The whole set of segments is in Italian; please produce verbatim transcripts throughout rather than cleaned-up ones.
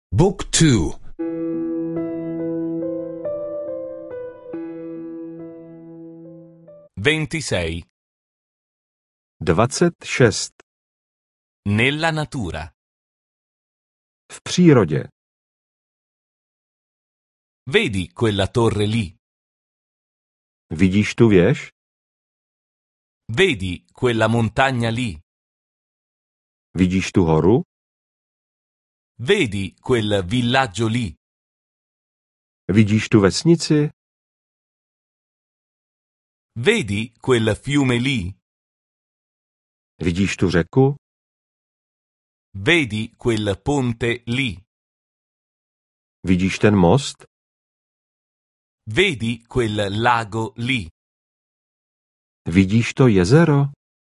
Book two. ventisei. dvacet šest. Nella natura. V přírodě. Vedi quella torre lì? Vidíš tu věž? Vedi quella montagna lì? Vidíš tu horu? Vedi quel villaggio lì? Vidíš tu vesnici? Vedi quel fiume lì? Vidíš tu řeku? Vedi quel ponte lì? Vidíš ten most? Vedi quel lago lì? Vidíš to jezero?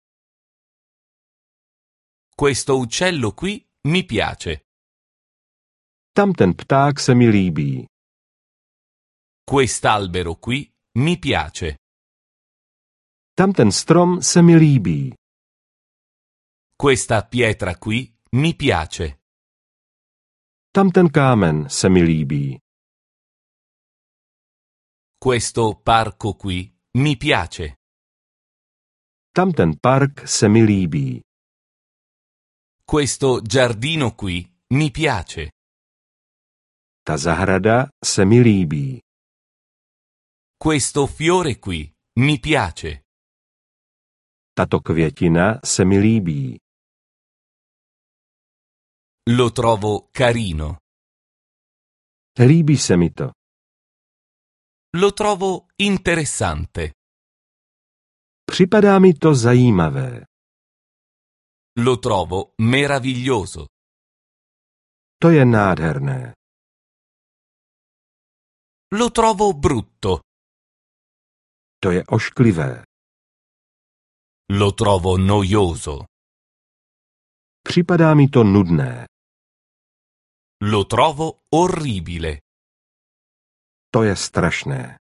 Questo uccello qui mi piace. Tam ten pták se mi líbí. Quest'albero qui mi piace. Tam ten strom se mi líbí. Questa pietra qui mi piace. Tam ten kámen se mi líbí. Questo parco qui mi piace. Tam ten park se mi líbí. Questo giardino qui mi piace. Ta zahrada se mi líbí. Questo fiore qui mi piace. Tato květina se mi líbí. Lo trovo carino. Líbí se mi to. Lo trovo interessante. Připadá mi to zajímavé. Lo trovo meraviglioso. To je nádherné. Lo trovo brutto. To je ošklivé. Lo trovo noioso. Připadá mi to nudné. Lo trovo orribile. To je strašné.